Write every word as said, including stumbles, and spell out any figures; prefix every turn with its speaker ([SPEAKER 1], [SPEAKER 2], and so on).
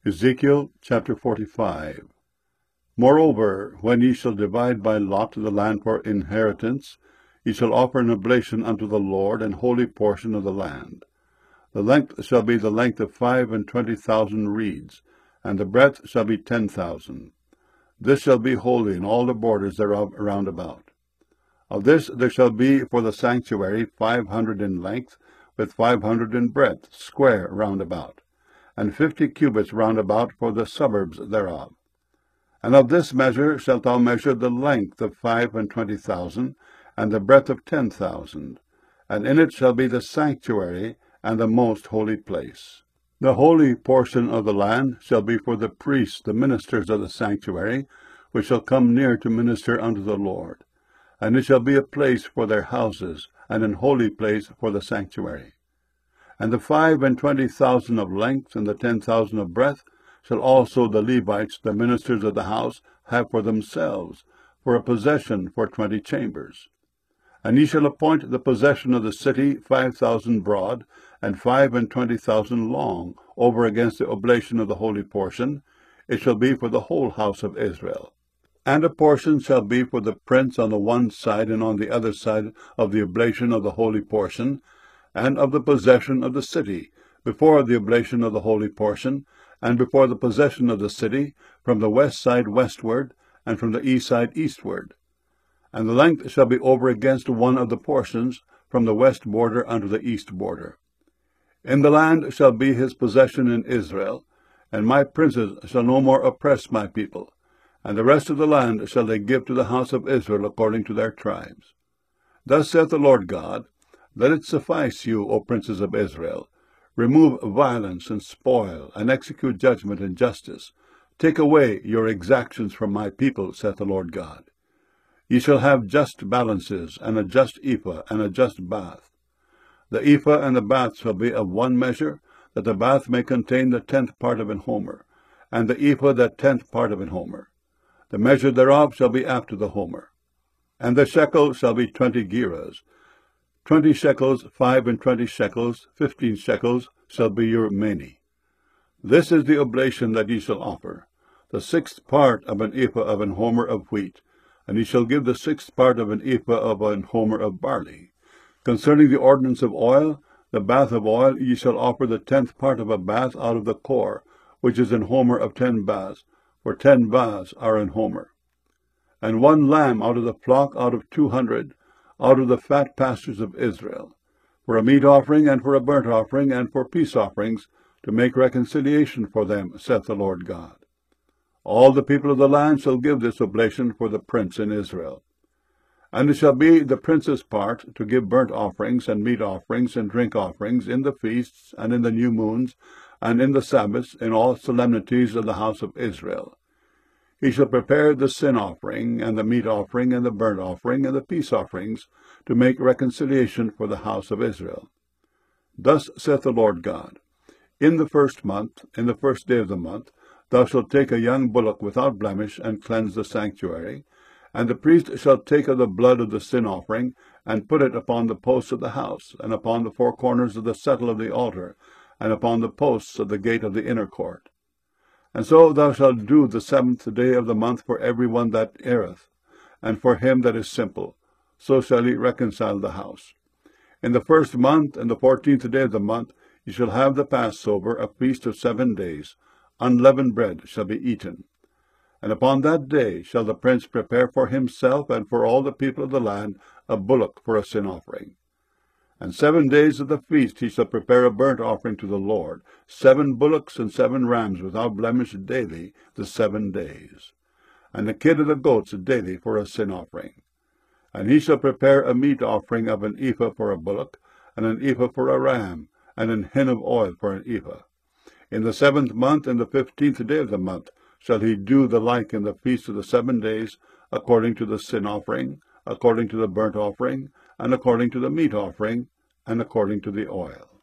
[SPEAKER 1] Ezekiel chapter forty-five. Moreover, when ye shall divide by lot the land for inheritance, ye shall offer an oblation unto the Lord, an holy portion of the land. The length shall be the length of five and twenty thousand reeds, and the breadth shall be ten thousand. This shall be holy in all the borders thereof round about. Of this there shall be for the sanctuary five hundred in length, with five hundred in breadth, square round about, and fifty cubits round about for the suburbs thereof. And of this measure shalt thou measure the length of five and twenty thousand, and the breadth of ten thousand, and in it shall be the sanctuary and the most holy place. The holy portion of the land shall be for the priests, the ministers of the sanctuary, which shall come near to minister unto the Lord. And it shall be a place for their houses, and an holy place for the sanctuary. And the five and twenty thousand of length, and the ten thousand of breadth, shall also the Levites, the ministers of the house, have for themselves, for a possession for twenty chambers. And ye shall appoint the possession of the city five thousand broad, and five and twenty thousand long, over against the oblation of the holy portion. It shall be for the whole house of Israel. And a portion shall be for the prince on the one side and on the other side of the oblation of the holy portion, and of the possession of the city, before the oblation of the holy portion, and before the possession of the city, from the west side westward, and from the east side eastward. And the length shall be over against one of the portions, from the west border unto the east border. In the land shall be his possession in Israel, and my princes shall no more oppress my people, and the rest of the land shall they give to the house of Israel according to their tribes. Thus saith the Lord God, Let it suffice you, O princes of Israel. Remove violence and spoil, and execute judgment and justice. Take away your exactions from my people, saith the Lord God. Ye shall have just balances, and a just ephah, and a just bath. The ephah and the bath shall be of one measure, that the bath may contain the tenth part of an homer, and the ephah the tenth part of an homer. The measure thereof shall be after the homer. And the shekel shall be twenty gerahs. Twenty shekels, five and twenty shekels, fifteen shekels shall be your meni. This is the oblation that ye shall offer, the sixth part of an ephah of an homer of wheat, and ye shall give the sixth part of an ephah of an homer of barley. Concerning the ordinance of oil, the bath of oil, ye shall offer the tenth part of a bath out of the core, which is an homer of ten baths, for ten baths are an homer. And one lamb out of the flock out of two hundred, out of the fat pastures of Israel, for a meat offering, and for a burnt offering, and for peace offerings, to make reconciliation for them, saith the Lord God. All the people of the land shall give this oblation for the prince in Israel. And it shall be the prince's part to give burnt offerings, and meat offerings, and drink offerings, in the feasts, and in the new moons, and in the Sabbaths, in all solemnities of the house of Israel. He shall prepare the sin offering, and the meat offering, and the burnt offering, and the peace offerings, to make reconciliation for the house of Israel. Thus saith the Lord God, In the first month, in the first day of the month, thou shalt take a young bullock without blemish, and cleanse the sanctuary. And the priest shall take of the blood of the sin offering, and put it upon the posts of the house, and upon the four corners of the settle of the altar, and upon the posts of the gate of the inner court. And so thou shalt do the seventh day of the month for every one that erreth, and for him that is simple. So shall ye reconcile the house. In the first month, and the fourteenth day of the month, ye shall have the Passover, a feast of seven days. Unleavened bread shall be eaten. And upon that day shall the prince prepare for himself and for all the people of the land a bullock for a sin offering. And seven days of the feast he shall prepare a burnt offering to the Lord, seven bullocks and seven rams without blemish daily, the seven days. And the kid of the goats daily for a sin offering. And he shall prepare a meat offering of an ephah for a bullock, and an ephah for a ram, and an hin of oil for an ephah. In the seventh month, and the fifteenth day of the month, shall he do the like in the feast of the seven days, according to the sin offering, according to the burnt offering, and according to the meat offering, and according to the oil.